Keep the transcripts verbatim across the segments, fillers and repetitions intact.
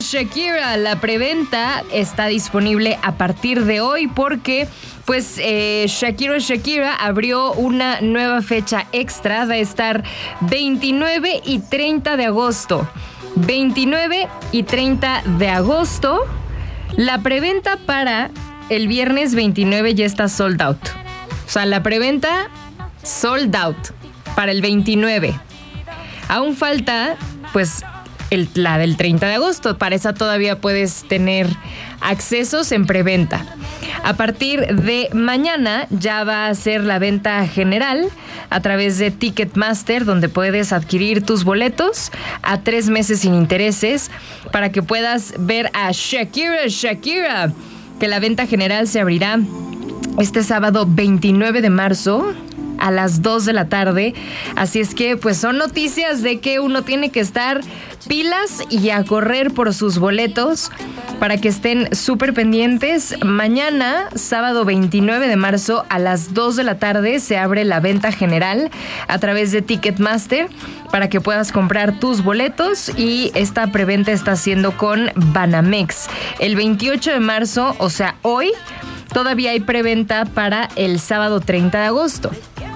Shakira. La preventa está disponible a partir de hoy porque pues eh, Shakira Shakira abrió una nueva fecha extra. Va a estar veintinueve y treinta de agosto. veintinueve y treinta de agosto. La preventa para el viernes veintinueve ya está sold out. O sea, la preventa sold out para el veintinueve. Aún falta, pues, el, la del treinta de agosto. Para esa todavía puedes tener accesos en preventa. A partir de mañana ya va a ser la venta general a través de Ticketmaster, donde puedes adquirir tus boletos a tres meses sin intereses para que puedas ver a Shakira Shakira, que la venta general se abrirá este sábado veintinueve de marzo a las dos de la tarde. Así es que pues son noticias de que uno tiene que estar pilas y a correr por sus boletos para que estén súper pendientes. Mañana, sábado veintinueve de marzo a las dos de la tarde se abre la venta general a través de Ticketmaster para que puedas comprar tus boletos, y esta preventa está haciendo con Banamex. El veintiocho de marzo, o sea hoy, todavía hay preventa para el sábado treinta de agosto.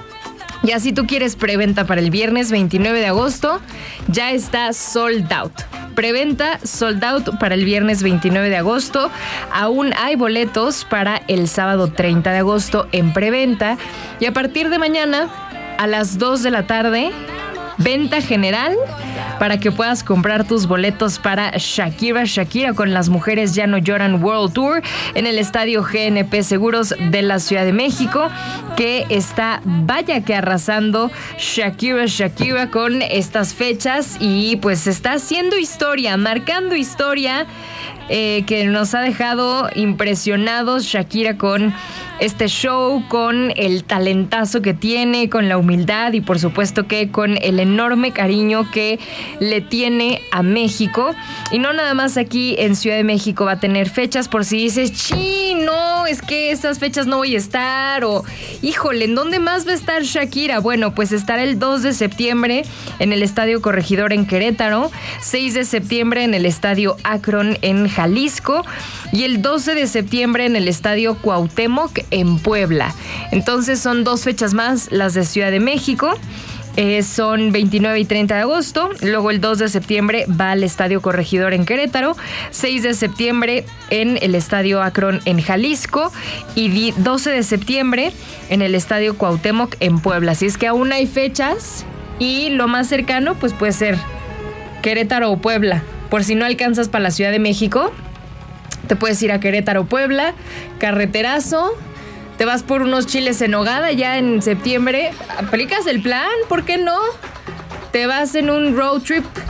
Ya si tú quieres preventa para el viernes veintinueve de agosto, ya está sold out. Preventa sold out para el viernes veintinueve de agosto. Aún hay boletos para el sábado treinta de agosto en preventa. Y a partir de mañana, a las dos de la tarde, venta general para que puedas comprar tus boletos para Shakira Shakira con Las Mujeres Ya No Lloran World Tour en el estadio G N P Seguros de la Ciudad de México, que está, vaya que arrasando Shakira Shakira con estas fechas, y pues está haciendo historia, marcando historia, eh, que nos ha dejado impresionados Shakira con este show, con el talentazo que tiene, con la humildad y por supuesto que con el enorme cariño que le tiene a México. Y no nada más aquí en Ciudad de México va a tener fechas, por si dices, sí, no, es que estas fechas no voy a estar, o híjole, ¿en dónde más va a estar Shakira? Bueno, pues estará el dos de septiembre en el Estadio Corregidor en Querétaro, seis de septiembre en el Estadio Akron en Jalisco y el doce de septiembre en el Estadio Cuauhtémoc en Puebla. Entonces son dos fechas más las de Ciudad de México. Eh, son veintinueve y treinta de agosto. Luego el dos de septiembre va al Estadio Corregidor en Querétaro, seis de septiembre en el Estadio Akron en Jalisco y doce de septiembre en el Estadio Cuauhtémoc en Puebla. Así es que aún hay fechas y lo más cercano pues puede ser Querétaro o Puebla. Por si no alcanzas para la Ciudad de México, te puedes ir a Querétaro, Puebla, carreterazo. Te vas por unos chiles en nogada ya en septiembre. ¿Aplicas el plan? ¿Por qué no? Te vas en un road trip